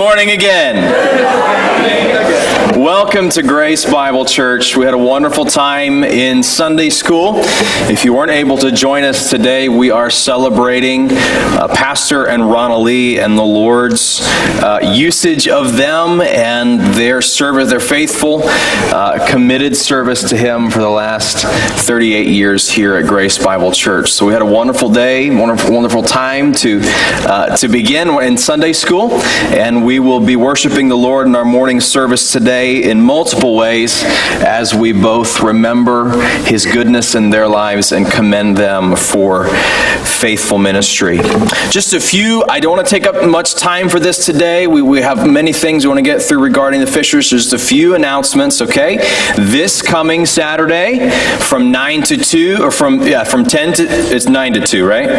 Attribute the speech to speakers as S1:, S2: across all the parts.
S1: morning again. Welcome to Grace Bible Church. We had a wonderful time in Sunday school. If you weren't able to join us today, we are celebrating Pastor and Ronald Lee and the Lord's usage of them and their service, their faithful, committed service to Him for the last 38 years here at Grace Bible Church. So we had a wonderful day, wonderful time to begin in Sunday school, and we will be worshiping the Lord in our morning service today in multiple ways as we both remember His goodness in their lives and commend them for faithful ministry. Just a few, I don't want to take up much time for this today. We have many things we want to get through regarding the Fishers. Just a few announcements, okay? This coming Saturday from 9 to 2, or from 10 to, it's 9 to 2, right?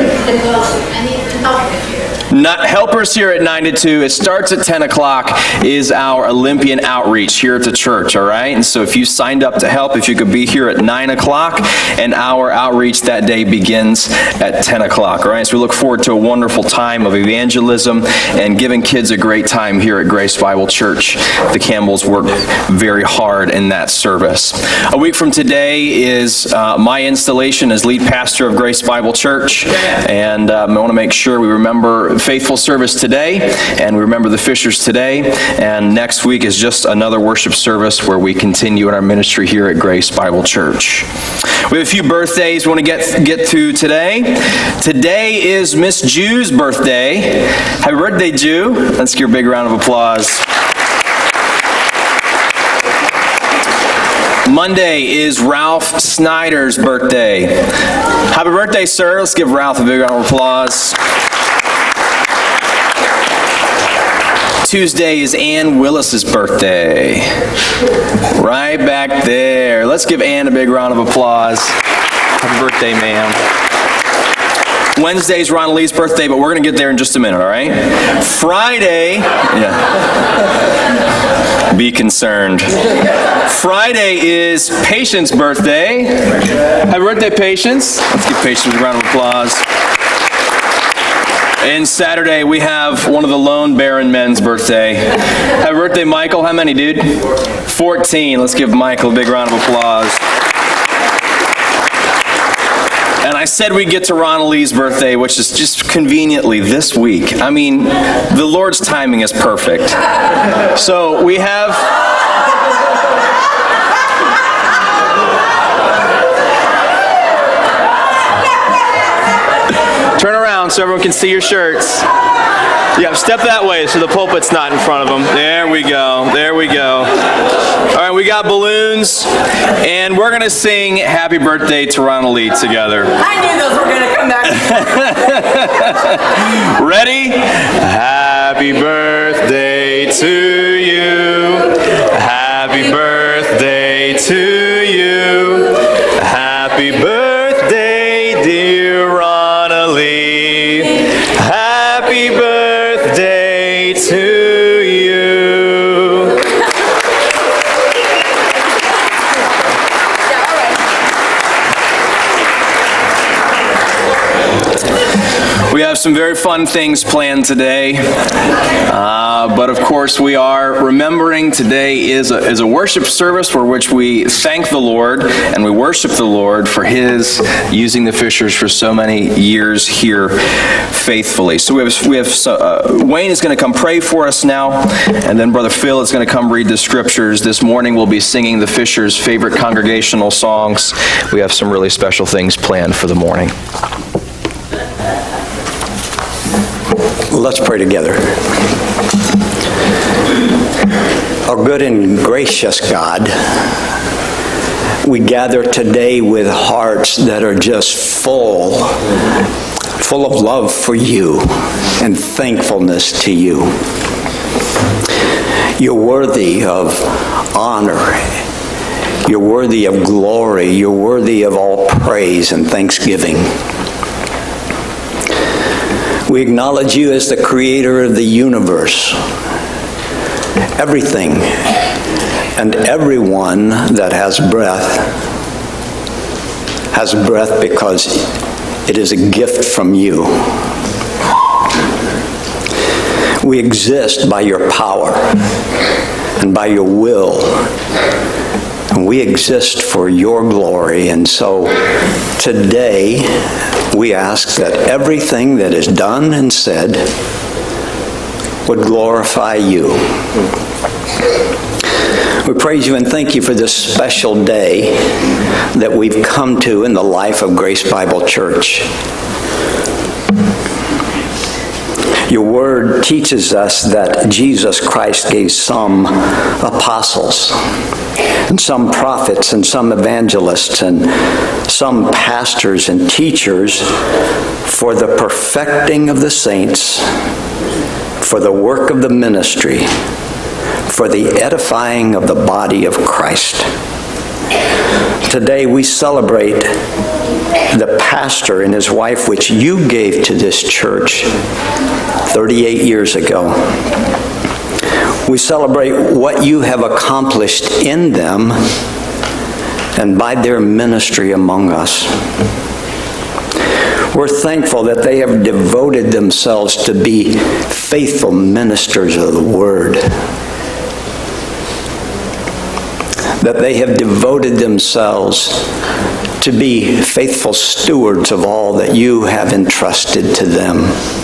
S1: Helpers here at 9 to 2. It starts at 10 o'clock is our Olympian outreach here at the church, all right? And so if you signed up to help, if you could be here at 9 o'clock, and our outreach that day begins at 10 o'clock, all right? So we look forward to a wonderful time of evangelism and giving kids a great time here at Grace Bible Church. The Campbells work very hard in that service. A week from today is my installation as lead pastor of Grace Bible Church, and I want to make sure we remember faithful service today, and we remember the Fishers today, and next week is just another worship service where we continue in our ministry here at Grace Bible Church. We have a few birthdays we want to get to today. Today is Miss Jew's birthday. Happy birthday, Jew. Let's give her a big round of applause. Monday is Ralph Snyder's birthday. Happy birthday, sir. Let's give Ralph a big round of applause. Tuesday is Ann Willis's birthday. Right back there. Let's give Ann a big round of applause. Happy birthday, ma'am. Wednesday's Ronald Lee's birthday, but we're going to get there in just a minute, all right? Friday, be concerned. Friday is Patience' birthday. Happy birthday, Patience. Let's give Patience a round of applause. And Saturday, we have one of the Lone Baron men's birthday. Happy birthday, Michael. How many, dude? 14. Let's give Michael a big round of applause. And I said we'd get to Ronald Lee's birthday, which is just conveniently this week. I mean, the Lord's timing is perfect. So we have... Turn around so everyone can see your shirts. Yeah, step that way so the pulpit's not in front of them. There we go. There we go. All right, we got balloons, and we're going to sing Happy Birthday to Ronald Lee together.
S2: I knew those were going to come back.
S1: Ready? Happy birthday to you. Happy birthday to you. Happy birthday, dear Ronald Lee. Happy birthday to you. We have some very fun things planned today, but of course we are remembering today is a worship service for which we thank the Lord and we worship the Lord for His using the Fishers for so many years here faithfully. So we have Wayne is going to come pray for us now, and then Brother Phil is going to come read the scriptures. This morning we'll be singing the Fishers' favorite congregational songs. We have some really special things planned for the morning.
S3: Let's pray together. Our good and gracious God, we gather today with hearts that are just full of love for you and thankfulness to you. You're worthy of honor. You're worthy of glory. You're worthy of all praise and thanksgiving. We acknowledge you as the creator of the universe. Everything and everyone that has breath because it is a gift from you. We exist by your power and by your will. And we exist for your glory. And so today we ask that everything that is done and said would glorify you. We praise you and thank you for this special day that we've come to in the life of Grace Bible Church. Your word teaches us that Jesus Christ gave some apostles, and some prophets, and some evangelists, and some pastors and teachers for the perfecting of the saints, for the work of the ministry, for the edifying of the body of Christ. Today we celebrate the pastor and his wife, which you gave to this church 38 years ago. We celebrate what you have accomplished in them and by their ministry among us. We're thankful that they have devoted themselves to be faithful ministers of the Word. That they have devoted themselves to be faithful stewards of all that you have entrusted to them.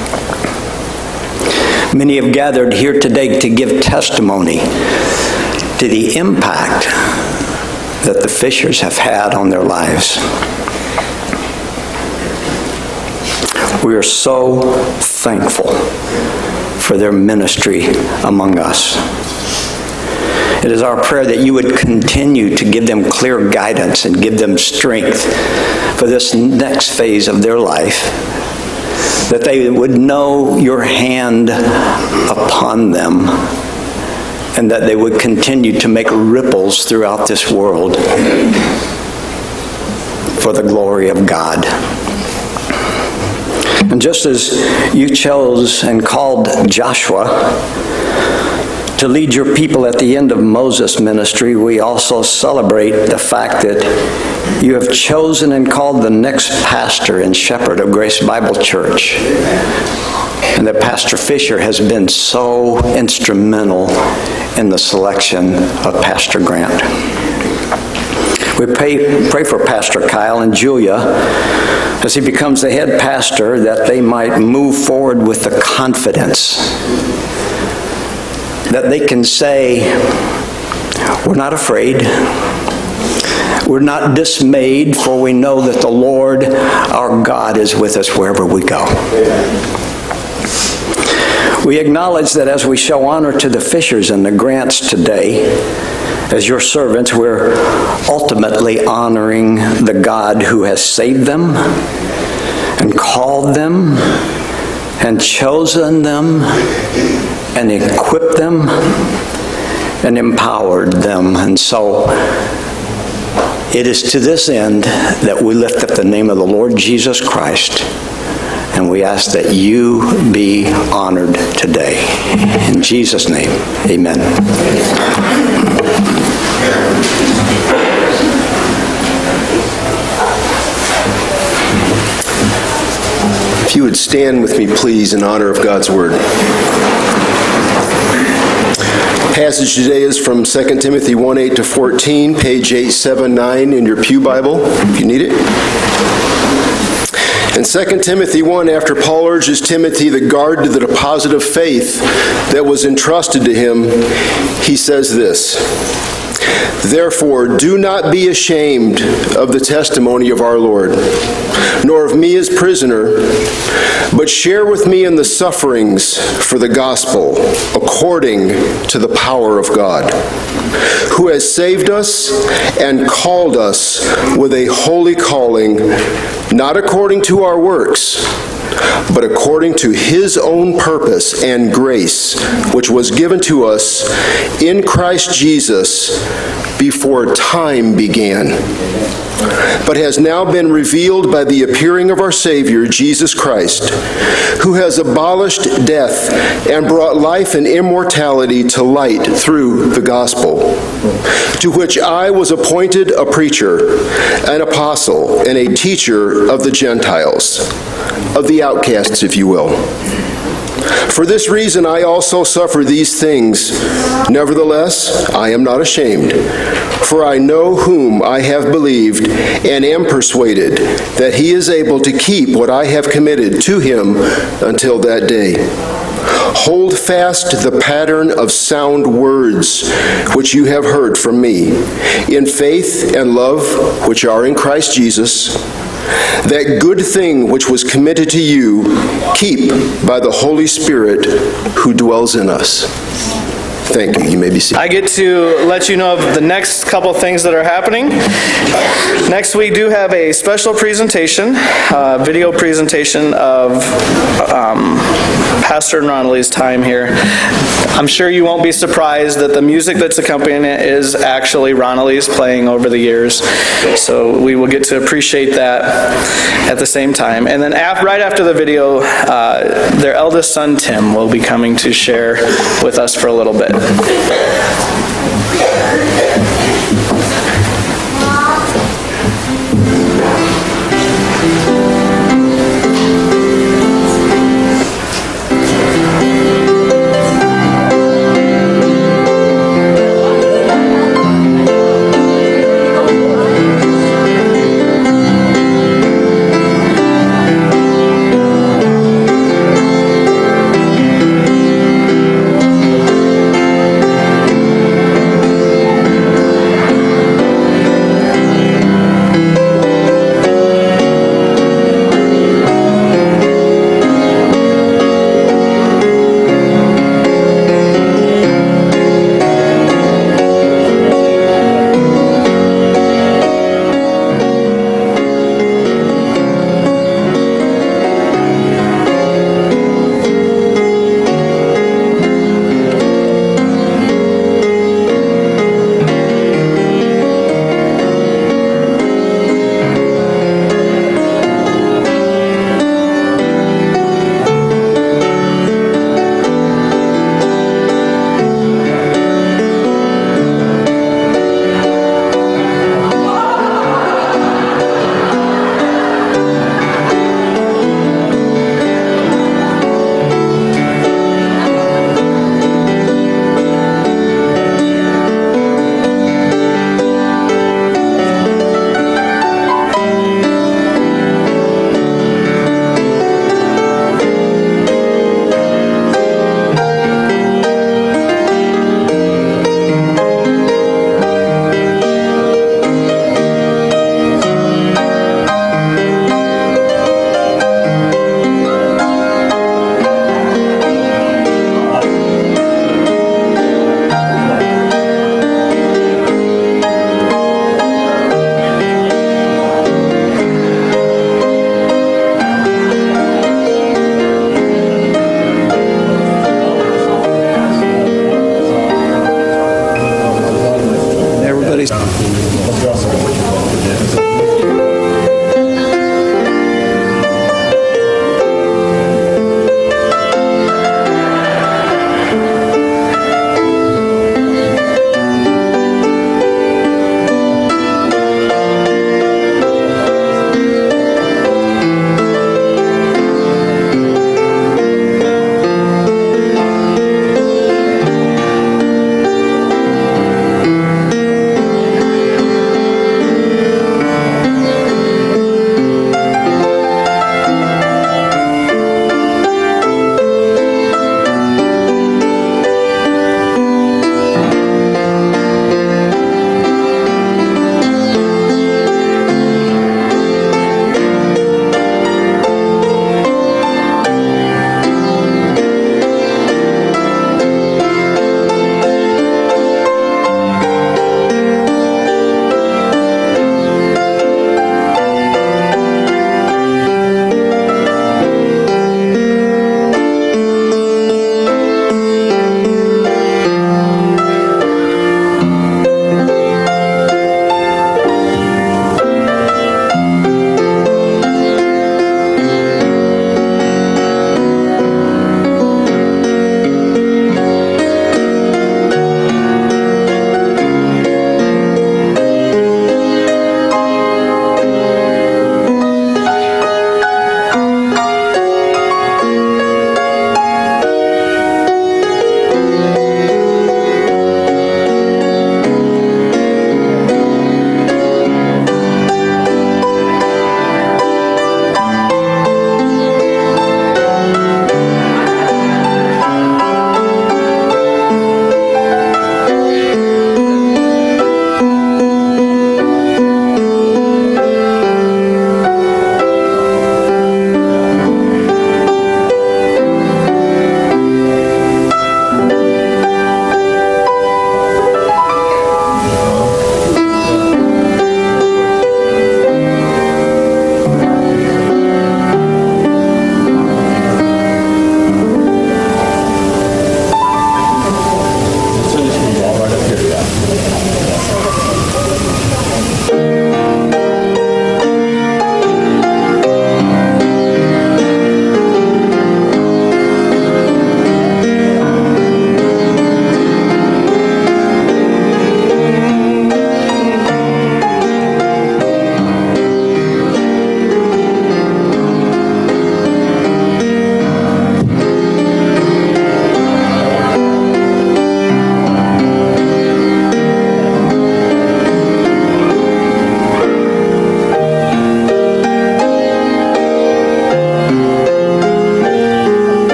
S3: Many have gathered here today to give testimony to the impact that the Fishers have had on their lives. We are so thankful for their ministry among us. It is our prayer that you would continue to give them clear guidance and give them strength for this next phase of their life, that they would know your hand upon them, and that they would continue to make ripples throughout this world for the glory of God. And just as you chose and called Joshua to lead your people at the end of Moses' ministry, we also celebrate the fact that you have chosen and called the next pastor and shepherd of Grace Bible Church. And that Pastor Fisher has been so instrumental in the selection of Pastor Grant. We pray for Pastor Kyle and Julia as he becomes the head pastor, that they might move forward with the confidence that they can say, we're not afraid, we're not dismayed, for we know that the Lord our God is with us wherever we go. We acknowledge that as we show honor to the Fishers and the Grants today, as your servants, we're ultimately honoring the God who has saved them and called them and chosen them and equipped them and empowered them. And so it is to this end that we lift up the name of the Lord Jesus Christ, and we ask that you be honored today. In Jesus' name, amen.
S4: If you would stand with me, please, in honor of God's Word. Passage today is from 2 Timothy 1:8-14, page 879 in your pew Bible, if you need it. In 2 Timothy 1, after Paul urges Timothy to guard to the deposit of faith that was entrusted to him, he says this: "Therefore, do not be ashamed of the testimony of our Lord, nor of me as prisoner, but share with me in the sufferings for the gospel, according to the power of God, who has saved us and called us with a holy calling, not according to our works, but according to his own purpose and grace, which was given to us in Christ Jesus before time began, but has now been revealed by the appearing of our Savior, Jesus Christ, who has abolished death and brought life and immortality to light through the gospel, to which I was appointed a preacher, an apostle, and a teacher of the Gentiles, of the outcasts, if you will, For this reason I also suffer these things. Nevertheless, I am not ashamed, for I know whom I have believed, and am persuaded that he is able to keep what I have committed to him until that day. Hold fast the pattern of sound words which you have heard from me, in faith and love which are in Christ Jesus. That good thing which was committed to you, keep by the Holy Spirit who dwells in us. Thank you. You may be seated.
S5: I get to let you know of the next couple things that are happening. Next, we do have a special presentation, video presentation of Pastor and Ronalie's time here. I'm sure you won't be surprised that the music that's accompanying it is actually Ronalie's playing over the years. So we will get to appreciate that at the same time. And then right after the video, their eldest son, Tim, will be coming to share with us for a little bit.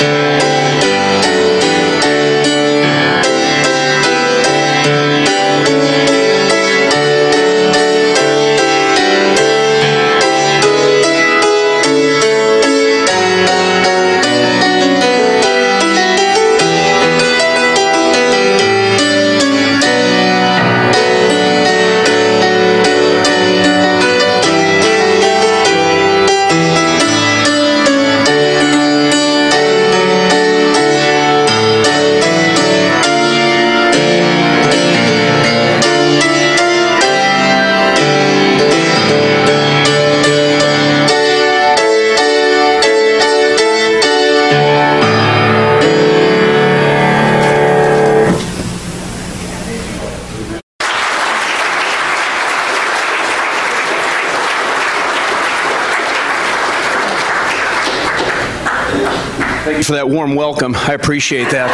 S6: Thank you for that warm welcome. I appreciate that.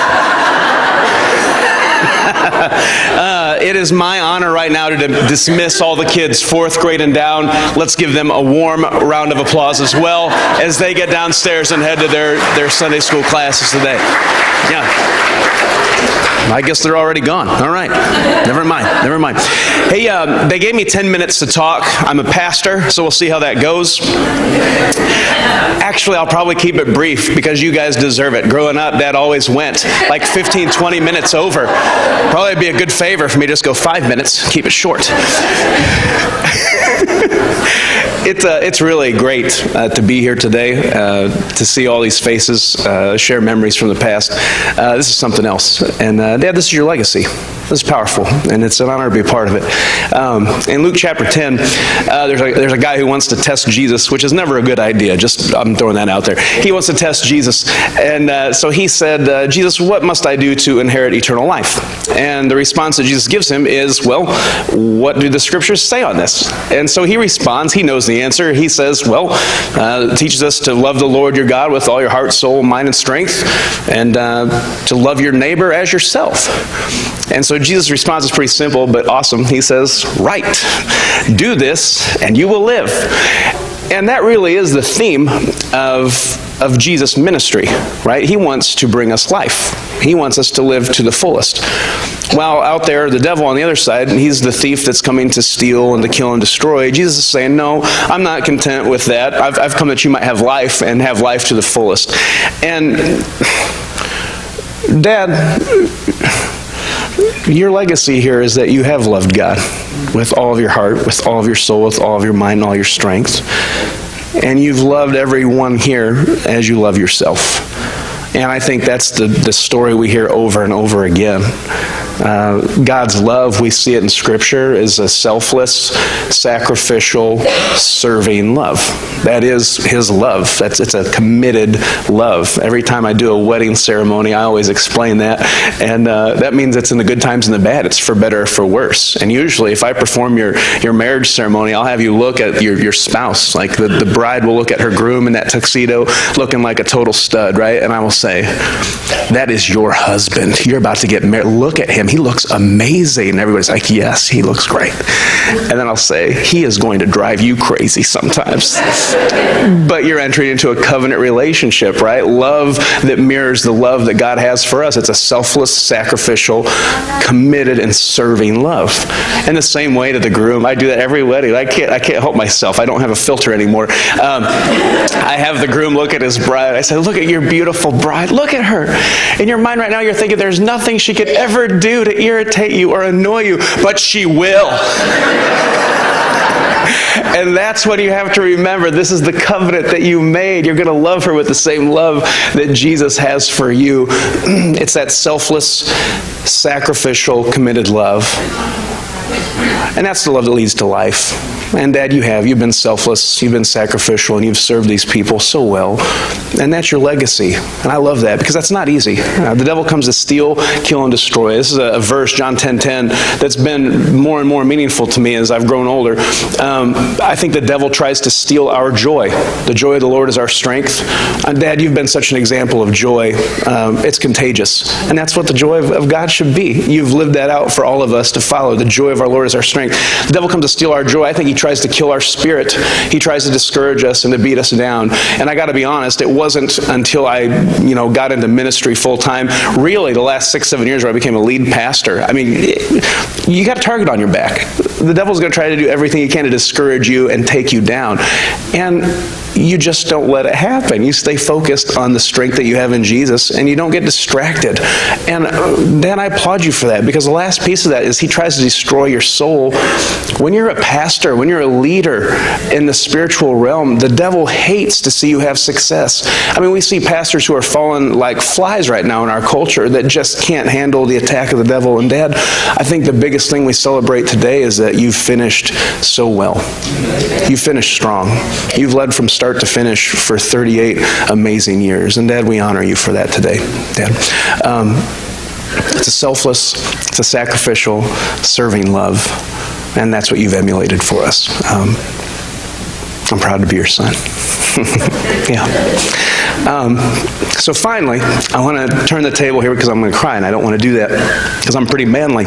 S6: It is my honor right now to dismiss all the kids, 4th grade and down. Let's give them a warm round of applause as well as they get downstairs and head to their Sunday school classes today. Yeah. I guess they're already gone. All right. Never mind. Hey, they gave me 10 minutes to talk. I'm a pastor, so we'll see how that goes. Actually, I'll probably keep it brief because you guys deserve it. Growing up, Dad always went like 15, 20 minutes over. Probably be a good favor for me to just go 5 minutes, keep it short. It's really great to be here today, to see all these faces, share memories from the past. This is something else. And Dad, this is your legacy. This is powerful, and it's an honor to be a part of it. In Luke chapter 10, there's a guy who wants to test Jesus, which is never a good idea. I'm throwing that out there. He wants to test Jesus. And so he said, Jesus, what must I do to inherit eternal life? And the response that Jesus gives him is, well, what do the scriptures say on this? And so he responds, he knows the answer. He says, well, it teaches us to love the Lord your God with all your heart, soul, mind, and strength, and to love your neighbor as yourself. And so Jesus' response is pretty simple, but awesome. He says, right, do this, and you will live. And that really is the theme of Jesus' ministry, right? He wants to bring us life. He wants us to live to the fullest. While out there, the devil on the other side, he's the thief that's coming to steal and to kill and destroy. Jesus is saying, no, I'm not content with that. I've come that you might have life and have life to the fullest. And Dad, your legacy here is that you have loved God with all of your heart, with all of your soul, with all of your mind, and all your strength. And you've loved everyone here as you love yourself. And I think that's the story we hear over and over again. God's love, we see it in Scripture, is a selfless, sacrificial, serving love. That is His love. It's a committed love. Every time I do a wedding ceremony, I always explain that. And that means it's in the good times and the bad. It's for better or for worse. And usually, if I perform your marriage ceremony, I'll have you look at your spouse. Like the bride will look at her groom in that tuxedo, looking like a total stud, right? And I will say, that is your husband. You're about to get married. Look at him. He looks amazing. And everybody's like, yes, he looks great. And then I'll say, he is going to drive you crazy sometimes. But you're entering into a covenant relationship, right? Love that mirrors the love that God has for us. It's a selfless, sacrificial, committed, and serving love. In the same way to the groom, I do that every wedding. I can't help myself. I don't have a filter anymore. I have the groom look at his bride. I say, look at your beautiful bride. Look at her. In your mind right now, you're thinking there's nothing she could ever do to irritate you or annoy you, but she will. And that's what you have to remember. This is the covenant that you made. You're going to love her with the same love that Jesus has for you. It's that selfless, sacrificial, committed love. And that's the love that leads to life. And Dad, you've been selfless, you've been sacrificial, and you've served these people so well. And that's your legacy. And I love that because that's not easy. The devil comes to steal, kill, and destroy. This is a verse, John 10:10, that's been more and more meaningful to me as I've grown older. I think the devil tries to steal our joy. The joy of the Lord is our strength. Dad, you've been such an example of joy. It's contagious. And that's what the joy of God should be. You've lived that out for all of us to follow. The joy of our Lord is our strength. The devil comes to steal our joy. I think he tries to kill our spirit. He tries to discourage us and to beat us down. And I got to be honest, it wasn't until I, got into ministry full time, really the last 6-7 years where I became a lead pastor. I mean, you got a target on your back. The devil's going to try to do everything he can to discourage you and take you down. And you just don't let it happen. You stay focused on the strength that you have in Jesus, and you don't get distracted. And Dan, I applaud you for that, because the last piece of that is he tries to destroy your soul. When you're a pastor, when you're a leader in the spiritual realm, the devil hates to see you have success. I mean, we see pastors who are falling like flies right now in our culture that just can't handle the attack of the devil. And Dad, I think the biggest thing we celebrate today is that you've finished so well. You finished strong. You've led from start to finish for 38 amazing years. And Dad, we honor you for that today, Dad. It's a selfless, it's a sacrificial, serving love. And that's what you've emulated for us. I'm proud to be your son. Yeah. So finally, I want to turn the table here because I'm going to cry, and I don't want to do that because I'm pretty manly.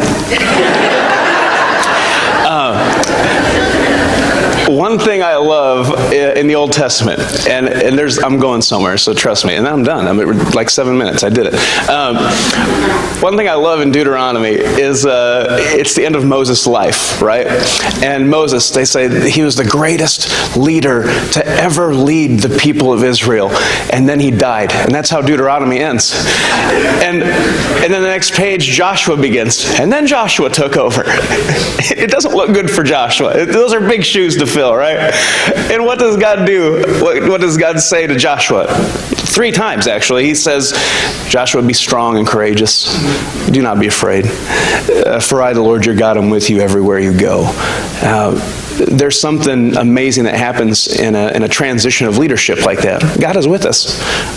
S6: One thing I love in the Old Testament, and I'm going somewhere, so trust me, and I'm done. I'm at like 7 minutes. I did it. One thing I love in Deuteronomy is it's the end of Moses' life, right? And Moses, they say he was the greatest leader to ever lead the people of Israel, and then he died, and that's how Deuteronomy ends. And then the next page, Joshua begins, and then Joshua took over. It doesn't look good for Joshua. Those are big shoes to fill, right? And what does God do? What does God say to Joshua? 3 times, actually. He says, Joshua, be strong and courageous. Do not be afraid. For I, the Lord your God, am with you everywhere you go. There's something amazing that happens in a transition of leadership like that. God is with us.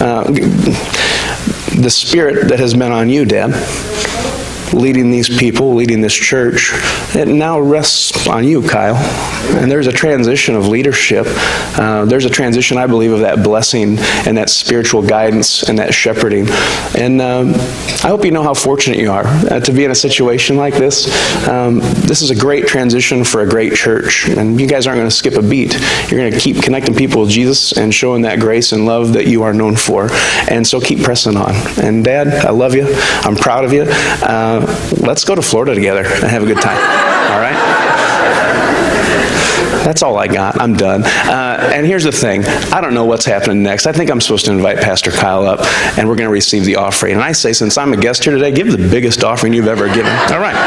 S6: The Spirit that has been on you, Dad, leading these people, leading this church, it now rests on you, Kyle. And there's a transition of leadership. There's a transition, I believe, of that blessing and that spiritual guidance and that shepherding. And I hope you know how fortunate you are to be in a situation like this. This is a great transition for a great church. And you guys aren't going to skip a beat. You're going to keep connecting people with Jesus and showing that grace and love that you are known for. And so keep pressing on. And Dad, I love you. I'm proud of you. Let's go to Florida together and have a good time. All right? That's all I got. I'm done. And here's the thing. I don't know what's happening next. I think I'm supposed to invite Pastor Kyle up, and we're going to receive the offering. And I say, since I'm a guest here today, give the biggest offering you've ever given. All right.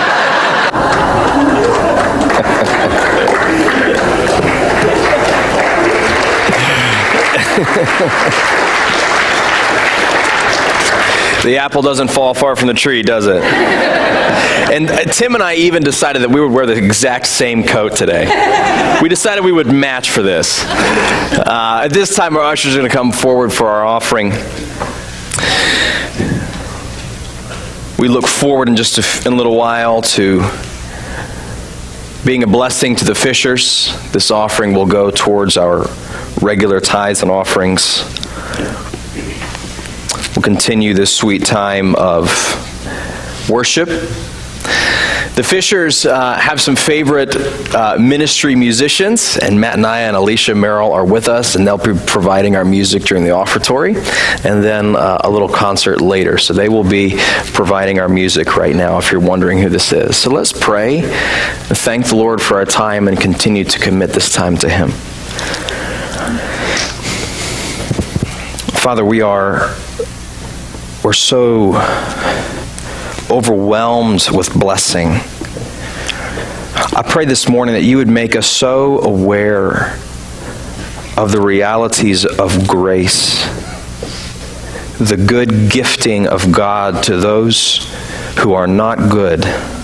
S1: The apple doesn't fall far from the tree, does it? And Tim and I even decided that we would wear the exact same coat today. We decided we would match for this. At this time, our ushers are going to come forward for our offering. We look forward in just in a little while to being a blessing to the Fishers. This offering will go towards our regular tithes and offerings. We'll continue this sweet time of worship. The Fishers have some favorite ministry musicians, and Matt and I and Alicia Merrill are with us, and they'll be providing our music during the offertory, and then a little concert later. So they will be providing our music right now, if you're wondering who this is. So let's pray and thank the Lord for our time and continue to commit this time to Him. Father, we're so overwhelmed with blessing. I pray this morning that you would make us so aware of the realities of grace, the good gifting of God to those who are not good,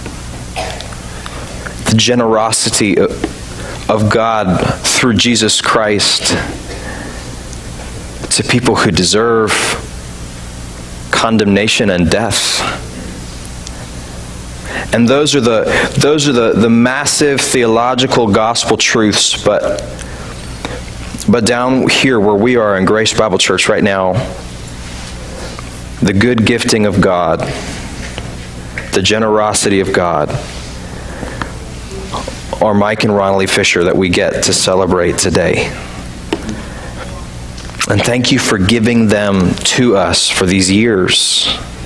S1: the generosity of God through Jesus Christ to people who deserve condemnation and death. And those are the massive theological gospel truths, but down here where we are in Grace Bible Church right now, the good gifting of God, the generosity of God, are Mike and Ronnie Fisher that we get to celebrate today. And thank you for giving them to us for these years.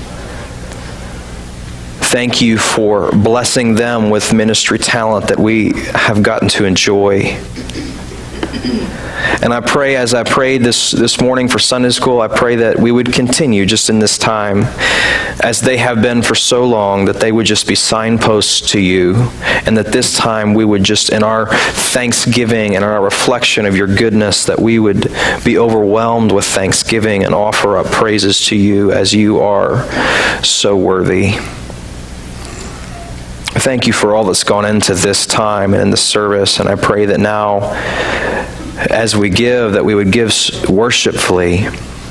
S1: Thank you for blessing them with ministry talent that we have gotten to enjoy. And I pray, as I prayed this morning for Sunday school, I pray that we would continue just in this time, as they have been for so long, that they would just be signposts to you, and that this time we would just, in our thanksgiving and our reflection of your goodness, that we would be overwhelmed with thanksgiving and offer up praises to you as you are so worthy. Thank you for all that's gone into this time and in the service, and I pray that now, as we give, that we would give worshipfully.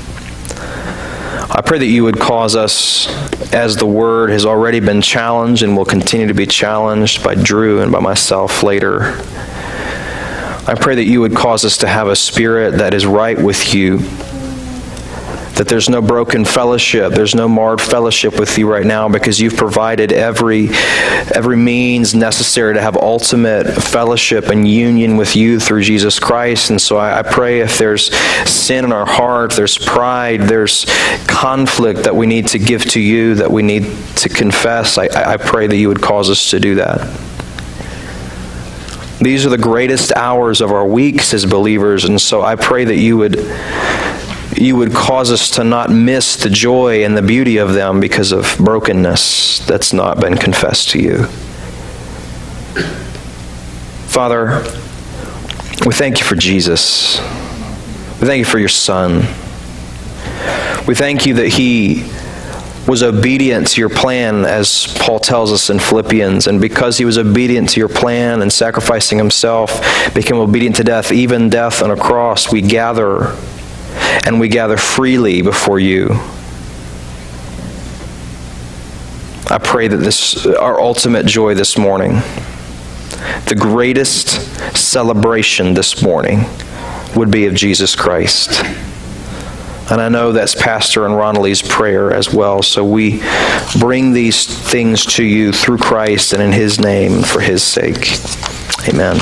S1: I pray that you would cause us, as the word has already been challenged and will continue to be challenged by Drew and by myself later, I pray that you would cause us to have a spirit that is right with you, that there's no broken fellowship, there's no marred fellowship with you right now, because you've provided every means necessary to have ultimate fellowship and union with you through Jesus Christ. And so I pray, if there's sin in our heart, there's pride, there's conflict that we need to give to you, that we need to confess, I pray that you would cause us to do that. These are the greatest hours of our weeks as believers, and so I pray that you would cause us to not miss the joy and the beauty of them because of brokenness that's not been confessed to you. Father, we thank you for Jesus. We thank you for your Son. We thank you that he was obedient to your plan, as Paul tells us in Philippians, and because he was obedient to your plan and sacrificing himself, became obedient to death, even death on a cross, we gather, and we gather freely before you. I pray that our ultimate joy this morning, the greatest celebration this morning, would be of Jesus Christ. And I know that's Pastor and Ronalie's prayer as well. So we bring these things to you through Christ and in his name and for his sake. Amen.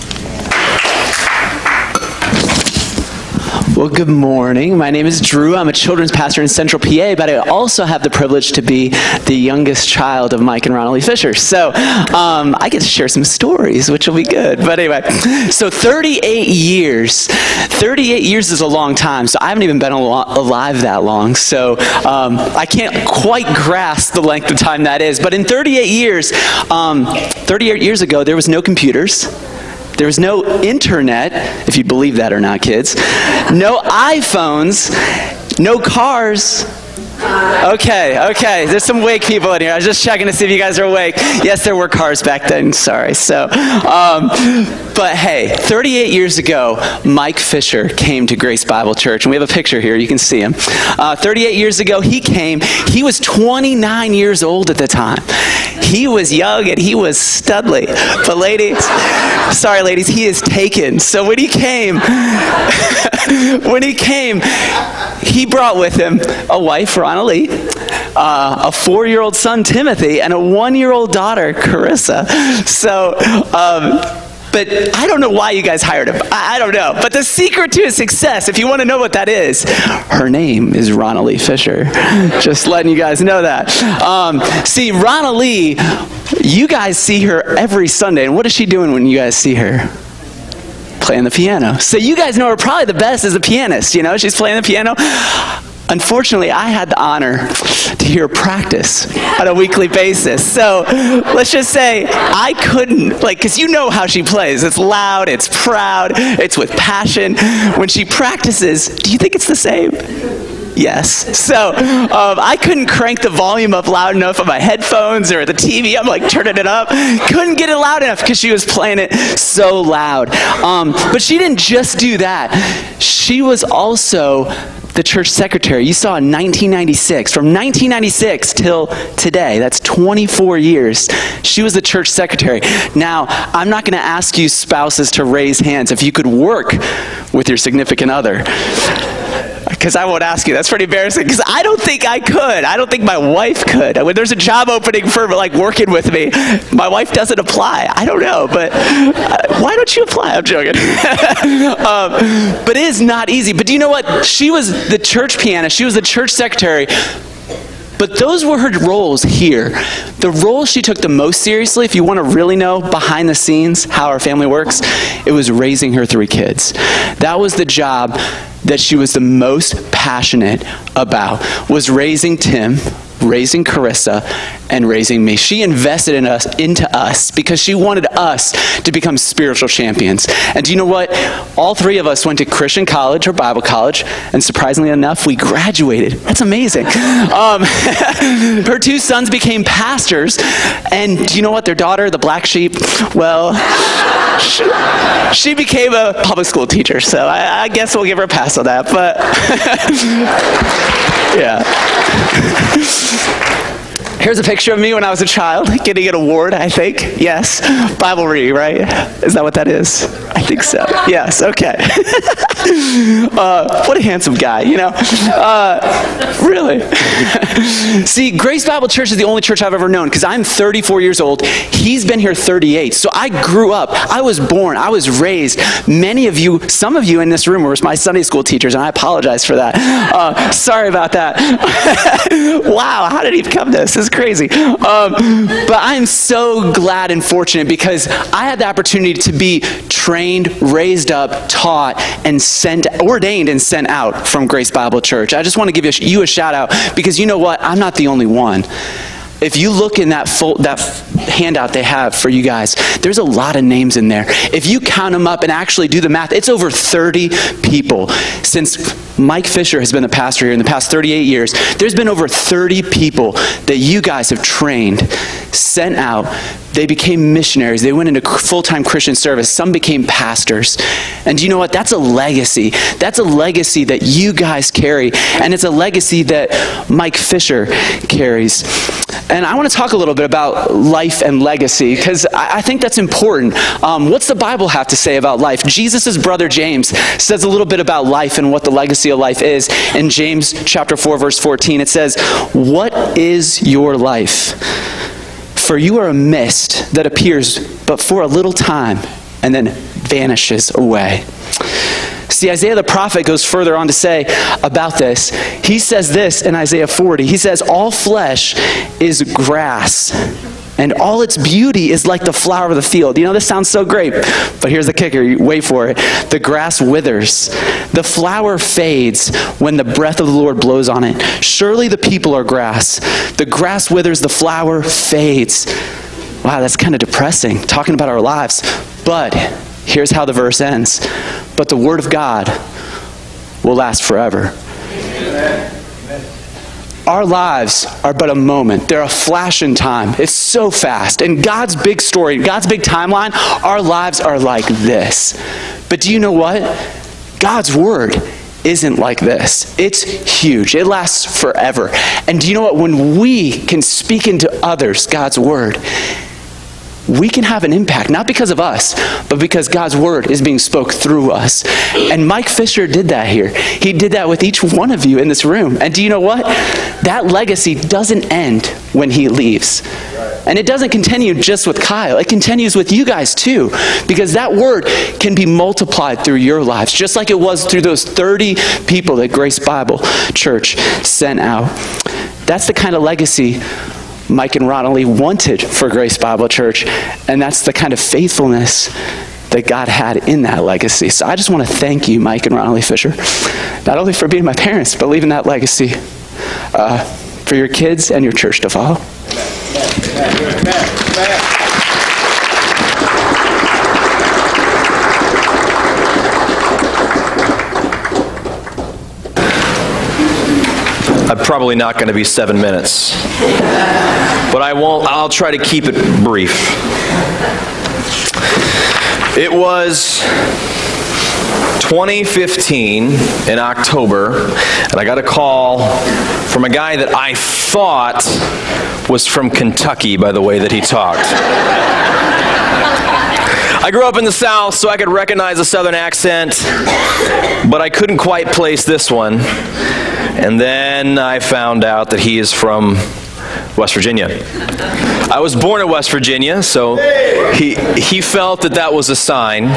S7: Well, good morning. My name is Drew. I'm a children's pastor in Central PA, but I also have the privilege to be the youngest child of Mike and Ronnie Fisher. So I get to share some stories, which will be good. But anyway, so 38 years. 38 years is a long time, so I haven't even been alive that long. So I can't quite grasp the length of time that is. But in 38 years, 38 years ago, there was no computers. There was no internet, if you believe that or not, kids. No iPhones, no cars. Okay. There's some awake people in here. I was just checking to see if you guys are awake. Yes, there were cars back then. Sorry. So, but hey, 38 years ago, Mike Fisher came to Grace Bible Church, and we have a picture here. You can see him. 38 years ago, he came. He was 29 years old at the time. He was young and he was studly. But ladies, he is taken. So when he came, he brought with him a wife, Ronnie, a 4-year-old son, Timothy, and a 1-year-old daughter, Carissa. So, but I don't know why you guys hired him. I don't know. But the secret to his success, if you want to know what that is, her name is Ronnie Fisher. Just letting you guys know that. See, Ronnie, you guys see her every Sunday. And what is she doing when you guys see her? Playing the piano. So you guys know her probably the best as a pianist. You know, she's playing the piano. Unfortunately, I had the honor to hear her practice on a weekly basis. So let's just say I couldn't, because you know how she plays. It's loud, it's proud, it's with passion. When she practices, do you think it's the same? Yes. So I couldn't crank the volume up loud enough on my headphones or the TV. I'm turning it up. Couldn't get it loud enough because she was playing it so loud. But she didn't just do that. She was also the church secretary. You saw in 1996, from 1996 till today, that's 24 years, she was the church secretary. Now, I'm not going to ask you spouses to raise hands if you could work with your significant other. Because I won't ask you. That's pretty embarrassing. Because I don't think I could. I don't think my wife could. When there's a job opening for like working with me, my wife doesn't apply. I don't know, but why don't you apply? I'm joking. But it is not easy. But do you know what? She was the church pianist. She was the church secretary. But those were her roles here. The role she took the most seriously, if you want to really know behind the scenes how our family works, it was raising her 3 kids. That was the job that she was the most passionate about, was raising Tim, raising Carissa, and raising me. She invested into us because she wanted us to become spiritual champions. And do you know what? All 3 of us went to Christian college or Bible college, and surprisingly enough, we graduated. That's amazing. Her 2 sons became pastors, and do you know what? Their daughter, the black sheep, well, she became a public school teacher, so I guess we'll give her a pass on that, but yeah. Here's a picture of me when I was a child, getting an award, I think. Yes. Bible reading, right? Is that what that is? I think so. Yes, okay. What a handsome guy, you know? Really. See, Grace Bible Church is the only church I've ever known because I'm 34 years old. He's been here 38. So I grew up. I was born. I was raised. Many of you, some of you in this room were my Sunday school teachers, and I apologize for that. Sorry about that. Wow, how did he become this? This is crazy. But I'm so glad and fortunate because I had the opportunity to be trained, raised up, taught, and ordained and sent out from Grace Bible Church. I just want to give you a shout out because you know what? I'm not the only one. If you look in that handout they have for you guys, there's a lot of names in there. If you count them up and actually do the math, it's over 30 people. Since Mike Fisher has been the pastor here in the past 38 years, there's been over 30 people that you guys have trained, sent out. They became missionaries. They went into full-time Christian service. Some became pastors. And you know what? That's a legacy. That's a legacy that you guys carry. And it's a legacy that Mike Fisher carries. And I want to talk a little bit about life and legacy because I think that's important. What's the Bible have to say about life? Jesus' brother James says a little bit about life and what the legacy of life is. In James chapter 4, verse 14, it says, "What is your life? For you are a mist that appears but for a little time and then vanishes away." See, Isaiah the prophet goes further on to say about this. He says this in Isaiah 40. He says, "All flesh is grass, and all its beauty is like the flower of the field." You know, this sounds so great, but here's the kicker. You wait for it. "The grass withers. The flower fades when the breath of the Lord blows on it. Surely the people are grass. The grass withers, the flower fades." Wow, that's kind of depressing, talking about our lives. But here's how the verse ends. "But the word of God will last forever." Our lives are but a moment. They're a flash in time. It's so fast. In God's big story, God's big timeline, our lives are like this. But do you know what? God's word isn't like this. It's huge. It lasts forever. And do you know what? When we can speak into others God's word, we can have an impact, not because of us, but because God's word is being spoke through us. And Mike Fisher did that here. He did that with each one of you in this room. And do you know what? That legacy doesn't end when he leaves. And it doesn't continue just with Kyle. It continues with you guys too, because that word can be multiplied through your lives, just like it was through those 30 people that Grace Bible Church sent out. That's the kind of legacy Mike and Ronnalee wanted for Grace Bible Church, and that's the kind of faithfulness that God had in that legacy. So I just want to thank you, Mike and Ronnalee Fisher, not only for being my parents, but leaving that legacy for your kids and your church to follow.
S1: I'm probably not going to be 7 minutes, but I'll try to keep it brief. It was 2015 in October, and I got a call from a guy that I thought was from Kentucky by the way that he talked. I grew up in the South, so I could recognize a Southern accent, but I couldn't quite place this one. And then I found out that he is from West Virginia. I was born in West Virginia, so he felt that was a sign.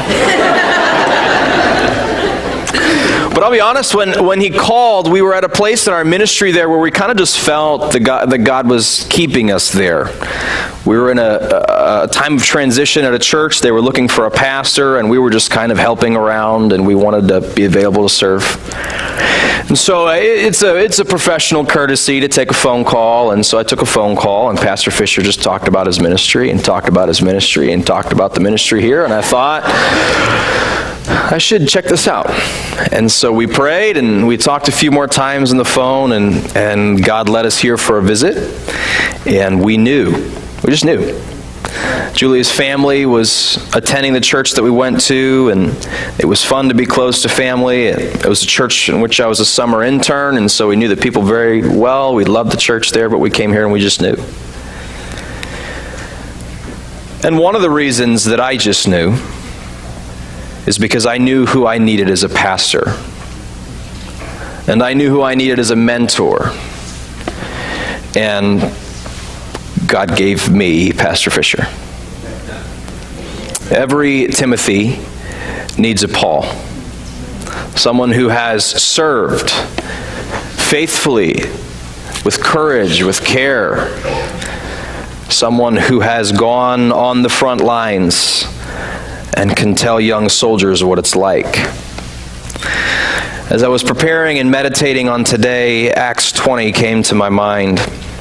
S1: But I'll be honest, when he called, we were at a place in our ministry there where we kind of just felt that God was keeping us there. We were in a time of transition at a church. They were looking for a pastor, and we were just kind of helping around, and we wanted to be available to serve. And so it's a professional courtesy to take a phone call, and so I took a phone call, and Pastor Fisher just talked about his ministry, and talked about his ministry, and talked about the ministry here, and I thought, I should check this out. And so we prayed, and we talked a few more times on the phone, and God led us here for a visit, and we just knew. Julia's family was attending the church that we went to, and it was fun to be close to family. It was a church in which I was a summer intern, and so we knew the people very well. We loved the church there, but we came here and we just knew. And one of the reasons that I just knew is because I knew who I needed as a pastor. And I knew who I needed as a mentor. And God gave me Pastor Fisher. Every Timothy needs a Paul. Someone who has served faithfully, with courage, with care. Someone who has gone on the front lines and can tell young soldiers what it's like. As I was preparing and meditating on today, Acts 20 came to my mind.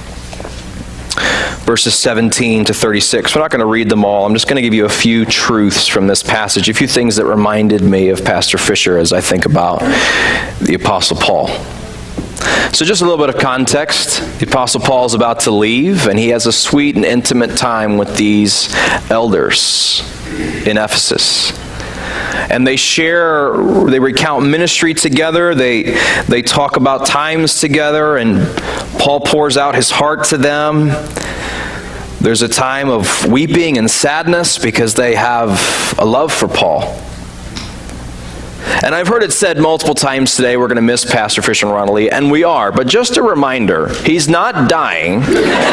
S1: Verses 17 to 36. We're not going to read them all. I'm just going to give you a few truths from this passage, a few things that reminded me of Pastor Fisher as I think about the Apostle Paul. So just a little bit of context. The Apostle Paul is about to leave, and he has a sweet and intimate time with these elders in Ephesus. And they recount ministry together, they talk about times together, and Paul pours out his heart to them. There's a time of weeping and sadness because they have a love for Paul. And I've heard it said multiple times today, we're going to miss Pastor Fisher and Ronald Lee, and we are, but just a reminder, he's not dying.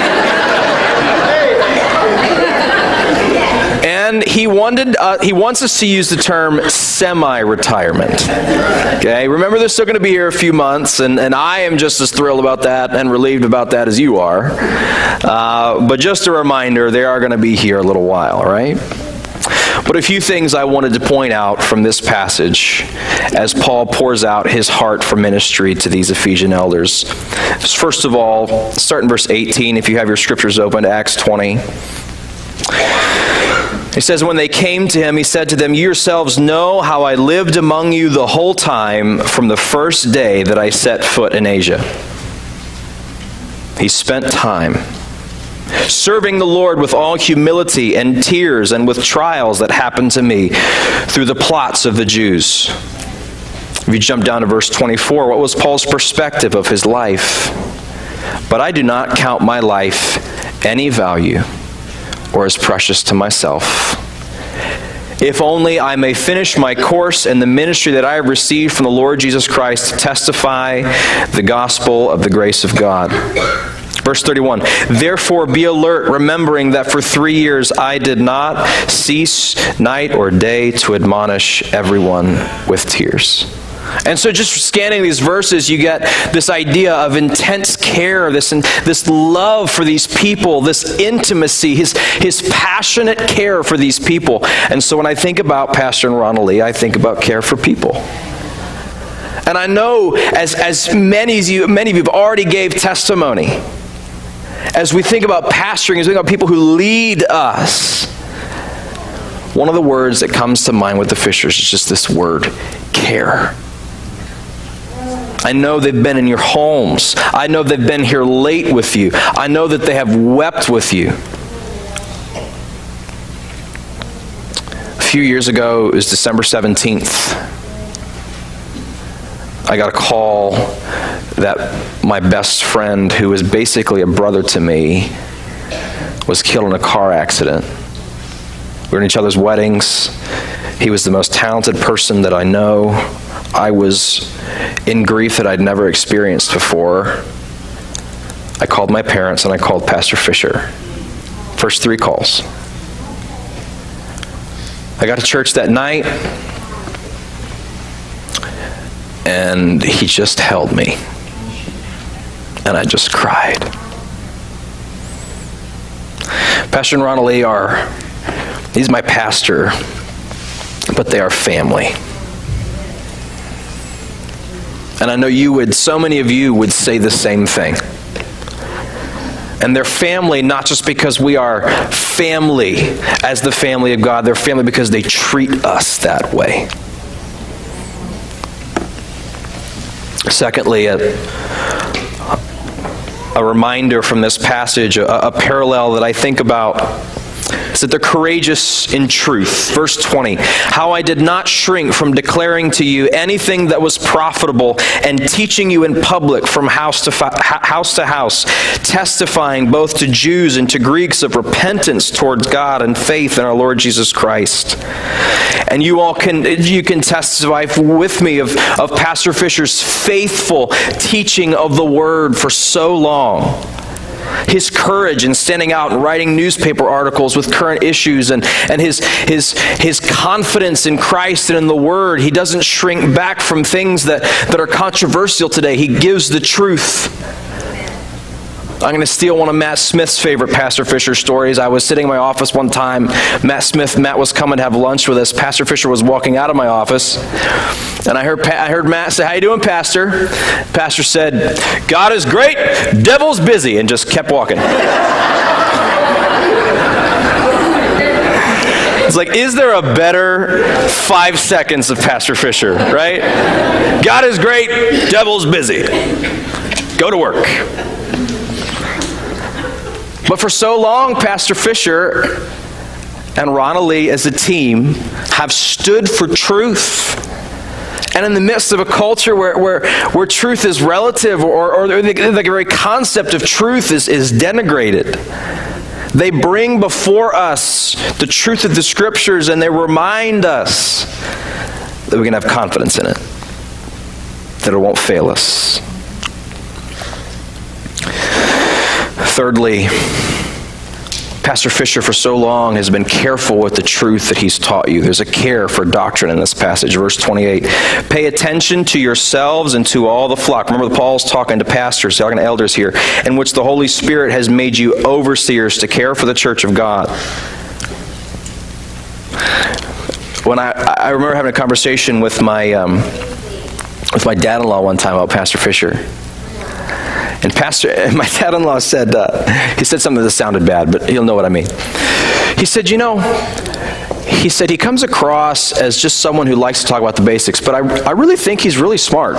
S1: And he wants us to use the term semi-retirement. Okay, remember they're still going to be here a few months, and I am just as thrilled about that and relieved about that as you are. But just a reminder, they are going to be here a little while, right? But a few things I wanted to point out from this passage as Paul pours out his heart for ministry to these Ephesian elders. First of all, start in verse 18 if you have your scriptures open to Acts 20. He says, when they came to him, he said to them, you yourselves know how I lived among you the whole time from the first day that I set foot in Asia. He spent time serving the Lord with all humility and tears and with trials that happened to me through the plots of the Jews. If you jump down to verse 24, what was Paul's perspective of his life? But I do not count my life any value or as precious to myself, if only I may finish my course in the ministry that I have received from the Lord Jesus Christ to testify the gospel of the grace of God. Verse 31, therefore be alert, remembering that for 3 years I did not cease night or day to admonish everyone with tears. And so just scanning these verses, you get this idea of intense care, this love for these people, this intimacy, his passionate care for these people. And so when I think about Pastor and Ronald Lee, I think about care for people. And I know as many of you have already gave testimony, as we think about pastoring, as we think about people who lead us, one of the words that comes to mind with the Fishers is just this word, care. I know they've been in your homes. I know they've been here late with you. I know that they have wept with you. A few years ago, it was December 17th. I got a call that my best friend, who was basically a brother to me, was killed in a car accident We were in each other's weddings. He was the most talented person that I know. I was in grief that I'd never experienced before. I called my parents and I called Pastor Fisher. First 3 calls. I got to church that night, and he just held me. And I just cried. Pastor and Ronald Lee he's my pastor, but they are family. And I know so many of you would say the same thing. And they're family not just because we are family as the family of God. They're family because they treat us that way. Secondly, a reminder from this passage, a parallel that I think about, is that they're courageous in truth. Verse 20, how I did not shrink from declaring to you anything that was profitable and teaching you in public from house to house, testifying both to Jews and to Greeks of repentance towards God and faith in our Lord Jesus Christ. And you can testify with me of Pastor Fisher's faithful teaching of the Word for so long. His courage in standing out and writing newspaper articles with current issues, and his confidence in Christ and in the Word. He doesn't shrink back from things that are controversial today. He gives the truth. I'm going to steal one of Matt Smith's favorite Pastor Fisher stories. I was sitting in my office one time. Matt was coming to have lunch with us. Pastor Fisher was walking out of my office, and I heard Matt say, "How you doing, Pastor?" Pastor said, "God is great, devil's busy," and just kept walking. It's like, is there a better 5 seconds of Pastor Fisher, right? God is great, devil's busy. Go to work. But for so long, Pastor Fisher and Ronald Lee as a team have stood for truth. And in the midst of a culture where truth is relative, or the very concept of truth is denigrated, they bring before us the truth of the Scriptures, and they remind us that we can have confidence in it, that it won't fail us. Thirdly, Pastor Fisher for so long has been careful with the truth that he's taught you. There's a care for doctrine in this passage. Verse 28, pay attention to yourselves and to all the flock. Remember, Paul's talking to pastors, talking to elders here, in which the Holy Spirit has made you overseers to care for the church of God. When I remember having a conversation with my dad-in-law one time about Pastor Fisher. And my dad-in-law said, he said something that sounded bad, but he'll know what I mean. He said, he comes across as just someone who likes to talk about the basics, but I really think he's really smart.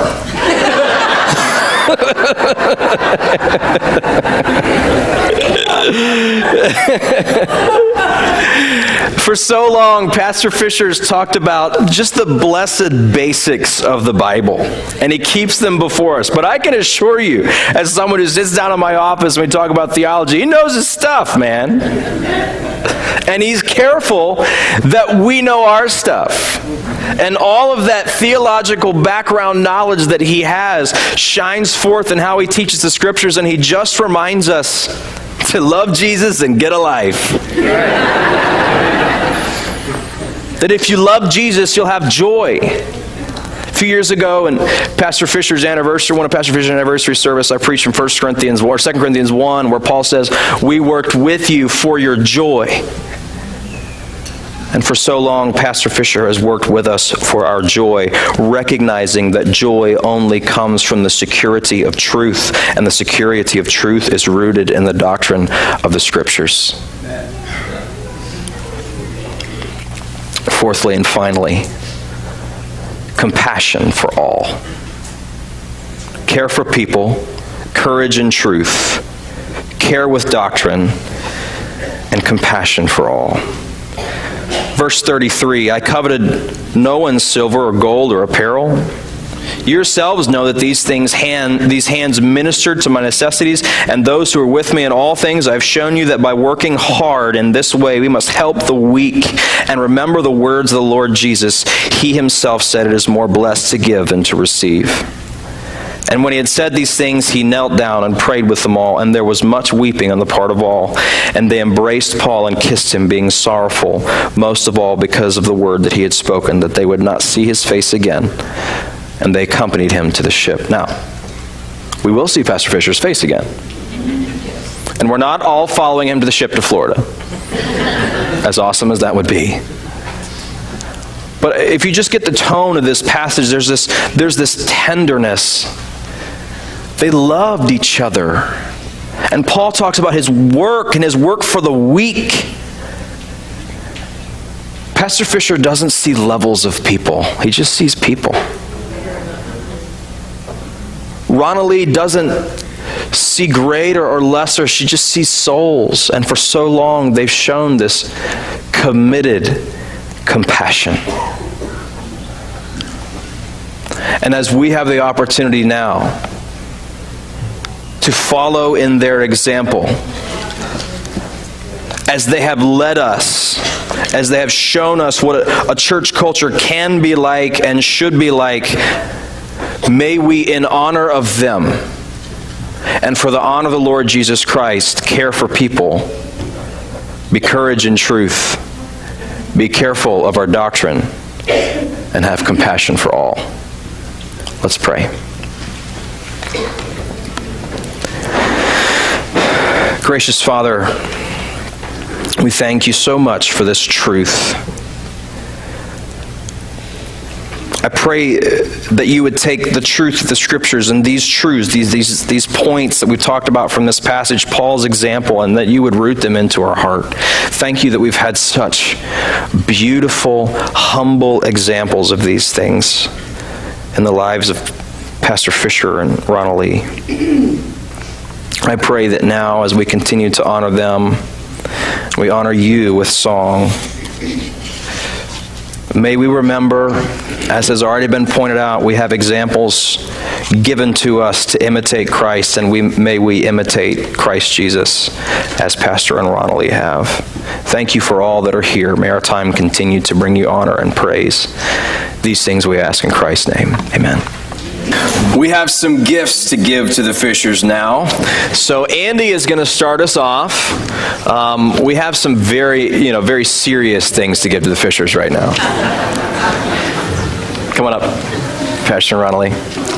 S1: For so long, Pastor Fisher's talked about just the blessed basics of the Bible, and he keeps them before us. But I can assure you, as someone who sits down in my office and we talk about theology, he knows his stuff, man. And he's careful that we know our stuff. And all of that theological background knowledge that he has shines forth in how he teaches the Scriptures, and he just reminds us to love Jesus and get a life. That if you love Jesus, you'll have joy. A few years ago, in Pastor Fisher's anniversary, one of Pastor Fisher's anniversary service, I preached from 1 Corinthians or 2 Corinthians 1, where Paul says, "We worked with you for your joy." And for so long, Pastor Fisher has worked with us for our joy, recognizing that joy only comes from the security of truth, and the security of truth is rooted in the doctrine of the Scriptures. Fourthly and finally, compassion for all. Care for people, courage in truth, care with doctrine, and compassion for all. Verse 33, I coveted no one's silver or gold or apparel. Yourselves know that these hands ministered to my necessities, and those who are with me in all things. I have shown you that by working hard in this way, we must help the weak. And remember the words of the Lord Jesus. He himself said, it is more blessed to give than to receive. And when he had said these things, he knelt down and prayed with them all, and there was much weeping on the part of all. And they embraced Paul and kissed him, being sorrowful, most of all because of the word that he had spoken, that they would not see his face again. And they accompanied him to the ship. Now, we will see Pastor Fisher's face again. And we're not all following him to the ship to Florida, as awesome as that would be. But if you just get the tone of this passage, there's this tenderness. They loved each other. And Paul talks about his work and his work for the weak. Pastor Fisher doesn't see levels of people. He just sees people. Ronnalee doesn't see greater or lesser. She just sees souls. And for so long, they've shown this committed compassion. And as we have the opportunity now to follow in their example, as they have led us, as they have shown us what a church culture can be like and should be like, may we, in honor of them and for the honor of the Lord Jesus Christ, care for people, be courage in truth, be careful of our doctrine, and have compassion for all. Let's pray. Gracious Father, we thank you so much for this truth. I pray that you would take the truth of the Scriptures and these truths, these points that we've talked about from this passage, Paul's example, and that you would root them into our heart. Thank you that we've had such beautiful, humble examples of these things in the lives of Pastor Fisher and Ronnalee. I pray that now, as we continue to honor them, we honor you with song. May we remember, as has already been pointed out, we have examples given to us to imitate Christ, and may we imitate Christ Jesus as Pastor and Ronnalee have. Thank you for all that are here. May our time continue to bring you honor and praise. These things we ask in Christ's name. Amen. We have some gifts to give to the Fishers now. So Andy is going to start us off. We have some very serious things to give to the Fishers right now. Come on up, Pastor Ronnalee.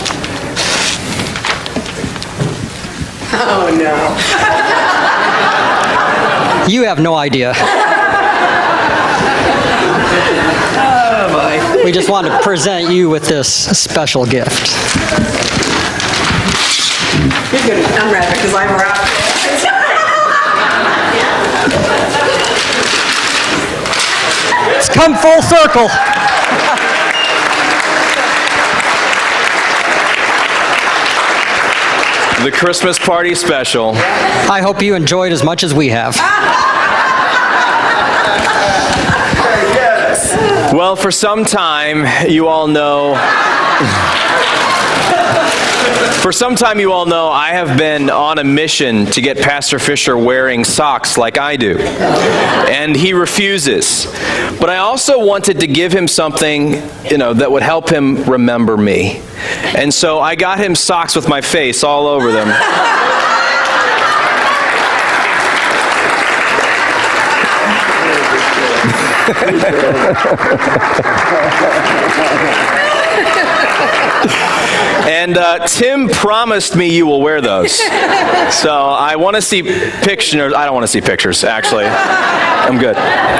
S2: Oh, no.
S8: You have no idea. We just wanted to present you with this special gift.
S2: You're going to unwrap it because I'm wrapped.
S8: It's come full circle.
S1: The Christmas party special.
S8: I hope you enjoyed as much as we have.
S1: Well, for some time, you all know I have been on a mission to get Pastor Fisher wearing socks like I do. And he refuses. But I also wanted to give him something, that would help him remember me. And so I got him socks with my face all over them. And Tim promised me you will wear those. So I want to see pictures. I don't want to see pictures, actually. I'm good.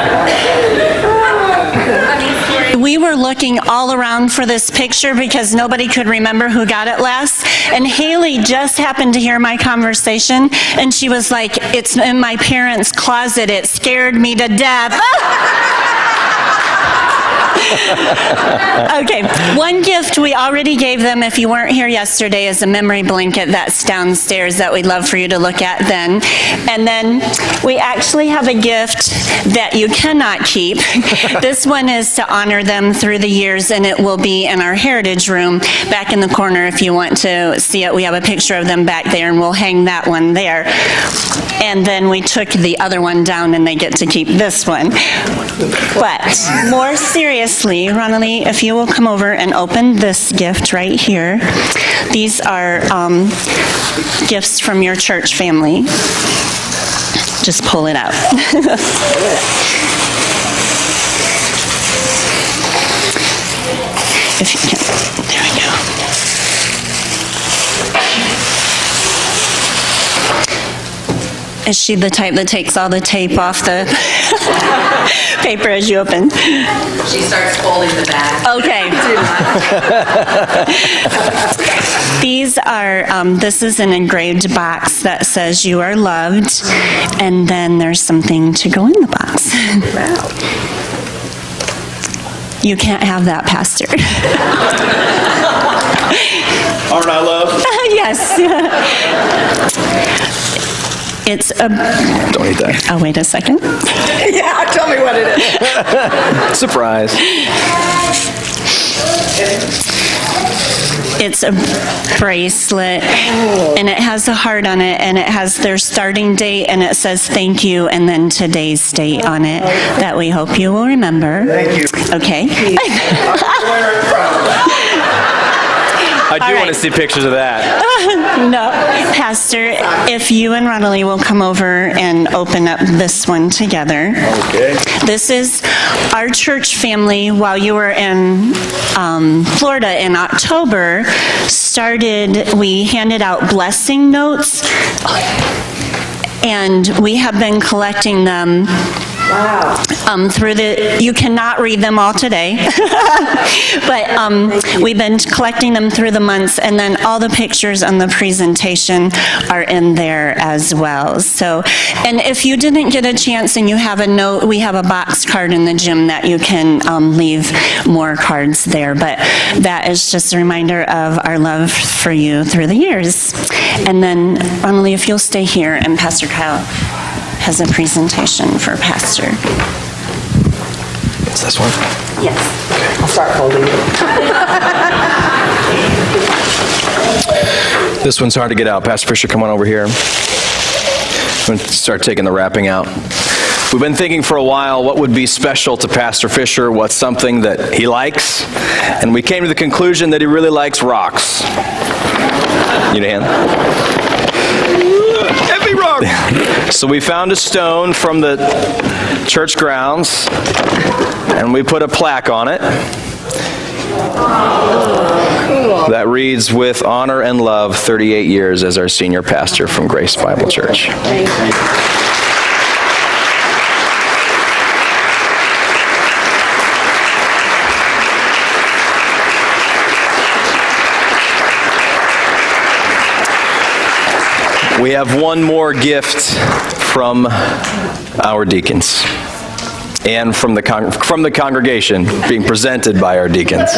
S9: We were looking all around for this picture because nobody could remember who got it last. And Haley just happened to hear my conversation, and she was like, "It's in my parents' closet. It scared me to death." Okay, one gift we already gave them if you weren't here yesterday is a memory blanket that's downstairs that we'd love for you to look at then. And then we actually have a gift that you cannot keep. This one is to honor them through the years, and it will be in our heritage room back in the corner if you want to see it. We have a picture of them back there, and we'll hang that one there. And then we took the other one down, and they get to keep this one. But more seriously, Ronnalee, if you will come over and open this gift right here. These are gifts from your church family. Just pull it out. If you can. There we go. Is she the type that takes all the tape off the paper as you open?
S2: She starts folding the bag.
S9: Okay. These are, this is an engraved box that says you are loved, and then there's something to go in the box.
S2: Wow.
S9: You can't have that, Pastor.
S1: Aren't I loved?
S9: Yes. It's a...
S1: Don't eat that.
S9: Oh, wait a second.
S2: Yeah, tell me what it is.
S1: Surprise.
S9: It's a bracelet, and it has a heart on it, and it has their starting date, and it says thank you, and then today's date on it that we hope you will remember.
S5: Thank you.
S9: Okay.
S1: I do want to see pictures of that.
S9: No. Pastor, if you and Ronnalee will come over and open up this one together.
S1: Okay.
S9: This is our church family, while you were in Florida in October, we handed out blessing notes, and we have been collecting them.
S2: Wow.
S9: You cannot read them all today, but we've been collecting them through the months, and then all the pictures on the presentation are in there as well. So, and if you didn't get a chance and you have a note, we have a box card in the gym that you can leave more cards there, but that is just a reminder of our love for you through the years. And then, Ronnalee, if you'll stay here, and Pastor Kyle has a presentation for Pastor.
S1: It's this one?
S9: Yes.
S2: I'll start folding it.
S1: This one's hard to get out. Pastor Fisher, come on over here. I'm going to start taking the wrapping out. We've been thinking for a while what would be special to Pastor Fisher, what's something that he likes, and we came to the conclusion that he really likes rocks. You need a hand? Heavy rock! So we found a stone from the church grounds, and we put a plaque on it that reads, "With honor and love, 38 years as our senior pastor from Grace Bible Church." We have one more gift from our deacons and from the congregation, being presented by our deacons.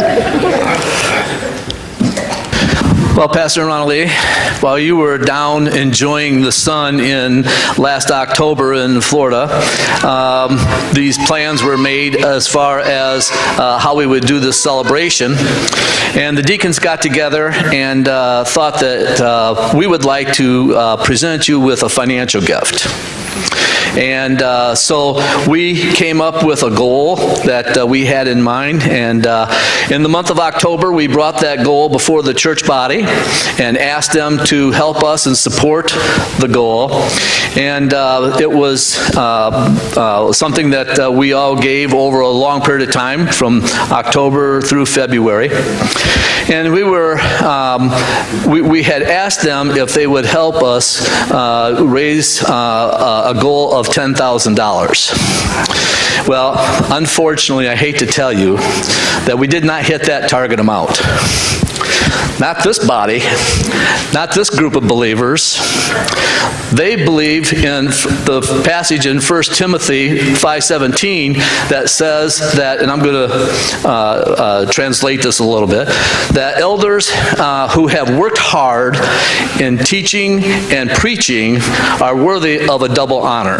S10: Well, Pastor Ronnalee, while you were down enjoying the sun in last October in Florida, these plans were made as far as how we would do this celebration. And the deacons got together and thought that we would like to present you with a financial gift. And so we came up with a goal that we had in mind, and in the month of October we brought that goal before the church body and asked them to help us and support the goal. And it was something that we all gave over a long period of time, from October through February. And we were we had asked them if they would help us raise a goal of $10,000. Well, unfortunately, I hate to tell you that we did not hit that target amount. not this body, not this group of believers. They believe in the passage in 1 Timothy 5:17 that says that, and I'm going to translate this a little bit, that elders who have worked hard in teaching and preaching are worthy of a double honor.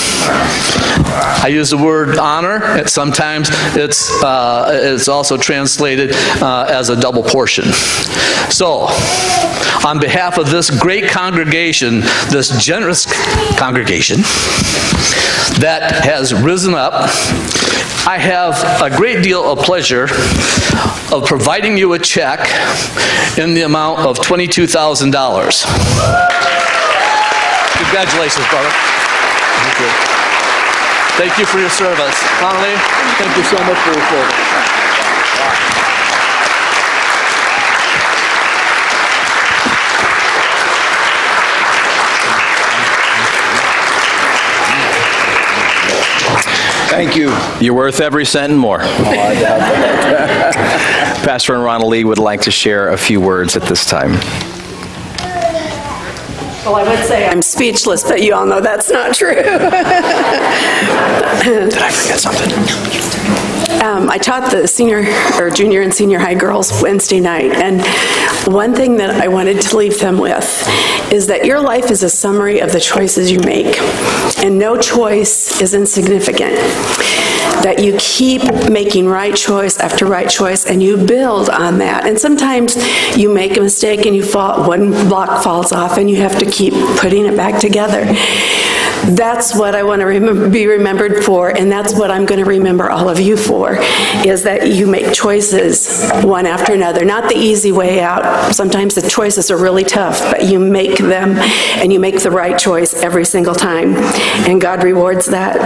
S10: I use the word honor. Sometimes it's also translated as a double portion. So, on behalf of this great congregation, this generous congregation that has risen up, I have a great deal of pleasure of providing you a check in the amount of $22,000. Congratulations, brother. Thank you. Thank you for your service. Connolly, thank you so much for your service.
S1: Thank you. You're worth every cent and more. Pastor Ronald Lee would like to share a few words at this time.
S11: Well, I would say I'm speechless, but you all know that's not true.
S1: Did I forget something?
S11: I taught the junior and senior high girls Wednesday night, and one thing that I wanted to leave them with is that your life is a summary of the choices you make, and no choice is insignificant. That you keep making right choice after right choice, and you build on that. And sometimes you make a mistake and one block falls off, and you have to keep putting it back together. That's what I want to be remembered for, and that's what I'm going to remember all of you for, is that you make choices one after another. Not the easy way out. Sometimes the choices are really tough, but you make them, and you make the right choice every single time, and God rewards that.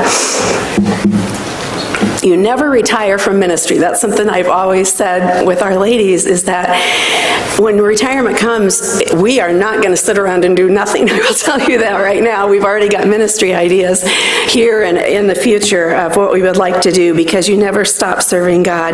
S11: You never retire from ministry. That's something I've always said with our ladies, is that when retirement comes, we are not going to sit around and do nothing. I will tell you that right now. We've already got ministry ideas here and in the future of what we would like to do, because you never stop serving God.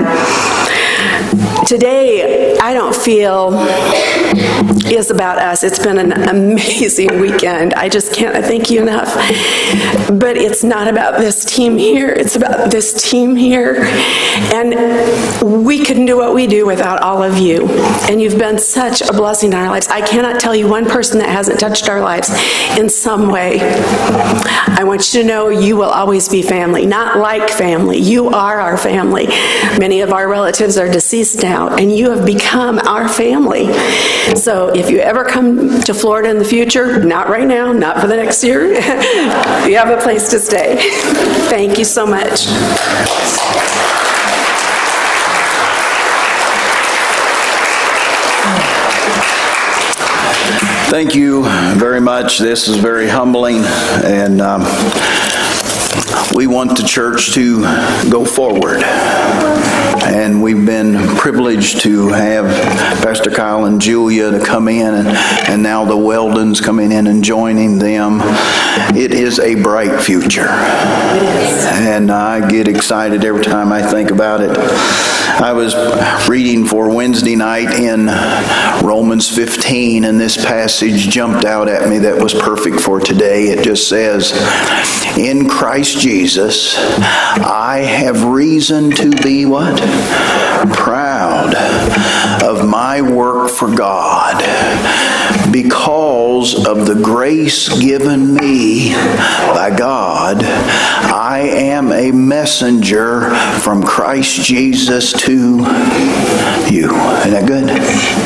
S11: Today, I don't feel is about us. It's been an amazing weekend. I just can't thank you enough. But it's not about this team here. It's about this team here. And we couldn't do what we do without all of you. And you've been such a blessing in our lives. I cannot tell you one person that hasn't touched our lives in some way. I want you to know you will always be family. Not like family. You are our family. Many of our relatives are deceased now, and you have become our family. So if you ever come to Florida in the future, not right now, not for the next year, you have a place to stay. Thank you so much.
S12: Thank you very much. This is very humbling, and we want the church to go forward. And we've been privileged to have Pastor Kyle and Julia to come in, and now the Weldons coming in and joining them. It is a bright future. And I get excited every time I think about it. I was reading for Wednesday night in Romans 15, and this passage jumped out at me that was perfect for today. It just says, "In Christ Jesus, I have reason to be" what? "Proud of my work for God, because of the grace given me by God. I am a messenger from Christ Jesus to you." Isn't that good?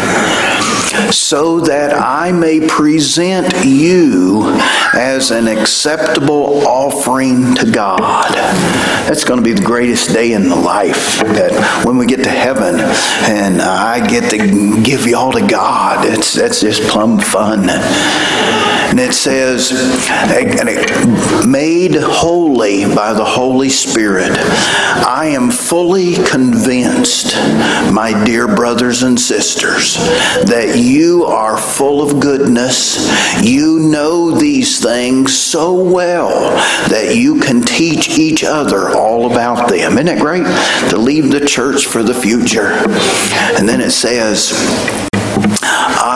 S12: "So that I may present you as an acceptable offering to God." That's going to be the greatest day in the life, that when we get to heaven and I get to give you all to God. That's just plumb fun. And it says, "Made holy by the Holy Spirit, I am fully convinced, my dear brothers and sisters, that you are full of goodness. You know these things so well that you can teach each other all about them." Isn't it great to leave the church for the future? And then it says,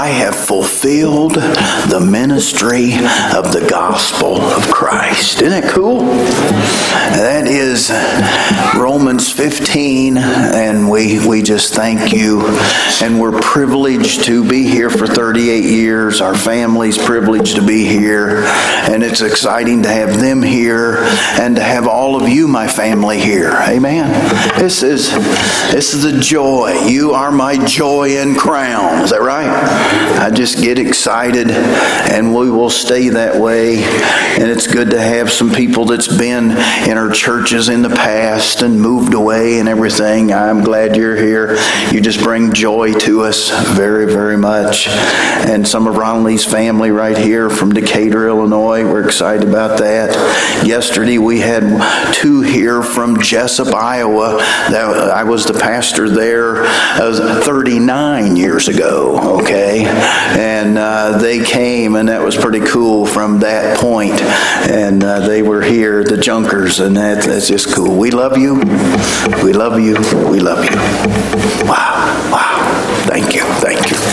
S12: I have fulfilled the ministry of the gospel of Christ. Isn't that cool? That is Romans 15, and we just thank you. And we're privileged to be here for 38 years. Our family's privileged to be here, and it's exciting to have them here and to have all of you, my family, here. Amen. This is the joy. You are my joy and crown. Is that right? I just get excited, and we will stay that way. And it's good to have some people that's been in our churches in the past and moved away and everything. I'm glad you're here. You just bring joy to us very, very much. And some of Ron Lee's family right here from Decatur, Illinois, we're excited about that. Yesterday we had 2 here from Jessup, Iowa. I was the pastor there 39 years ago, okay? And they came, and that was pretty cool from that point. And they were here, the Junkers, and that's just cool. We love you. We love you. We love you. Wow. Wow. Thank you. Thank you.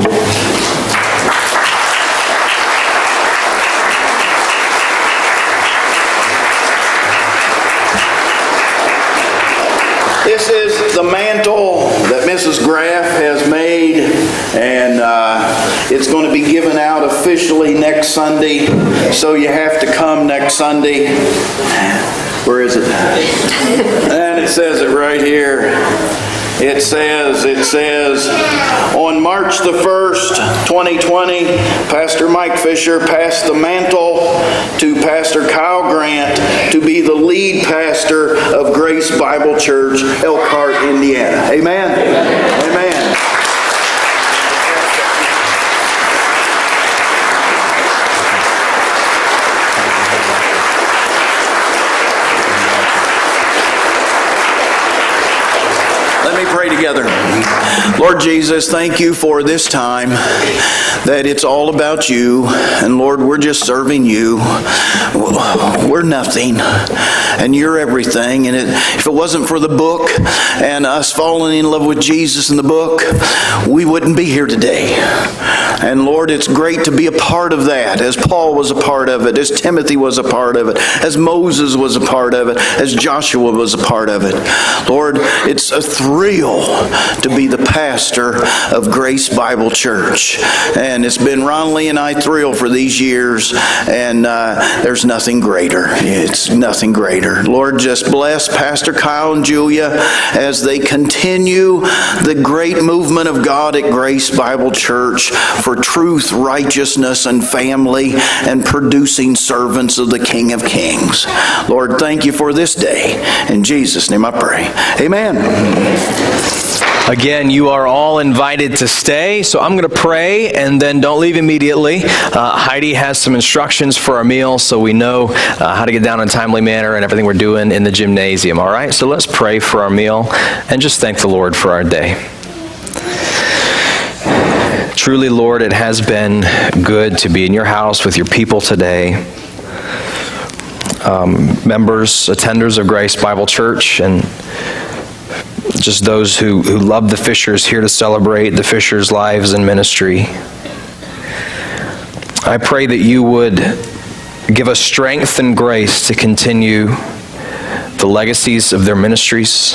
S12: This is the mantle that Mrs. Graff has made, and it's going to be given out officially next Sunday, so you have to come next Sunday. Where is it? And it says it right here. It says, on March the 1st, 2020, Pastor Mike Fisher passed the mantle to Pastor Kyle Grant to be the lead pastor of Grace Bible Church, Elkhart, Indiana. Amen? Amen. Pray together. Lord Jesus, thank you for this time, that it's all about you, and Lord, we're just serving you. We're nothing, and you're everything, and if it wasn't for the book and us falling in love with Jesus in the book, we wouldn't be here today. And Lord, it's great to be a part of that, as Paul was a part of it, as Timothy was a part of it, as Moses was a part of it, as Joshua was a part of it. Lord, it's a thrill to be the pastor of Grace Bible Church. And it's been Ron Lee and I thrilled for these years, and there's nothing greater. It's nothing greater. Lord, just bless Pastor Kyle and Julia as they continue the great movement of God at Grace Bible Church for truth, righteousness, and family, and producing servants of the King of Kings. Lord, thank you for this day. In Jesus' name I pray. Amen.
S1: Again, you are all invited to stay, so I'm going to pray, and then don't leave immediately. Heidi has some instructions for our meal, so we know how to get down in a timely manner and everything we're doing in the gymnasium, all right? So let's pray for our meal and just thank the Lord for our day. Truly, Lord, it has been good to be in your house with your people today. Members, attenders of Grace Bible Church, and just those who love the Fishers, here to celebrate the Fishers' lives and ministry. I pray that you would give us strength and grace to continue the legacies of their ministries,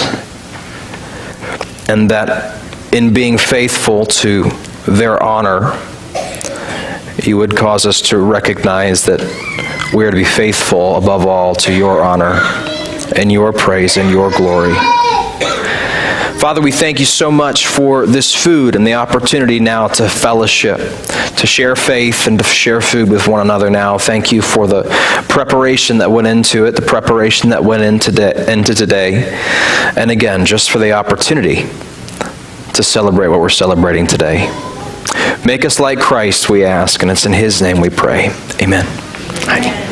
S1: and that in being faithful to their honor, you would cause us to recognize that we are to be faithful above all to your honor and your praise and your glory. Father, we thank you so much for this food and the opportunity now to fellowship, to share faith and to share food with one another now. Thank you for the preparation that went into it, the preparation that went into today, and again, just for the opportunity to celebrate what we're celebrating today. Make us like Christ, we ask, and it's in his name we pray. Amen.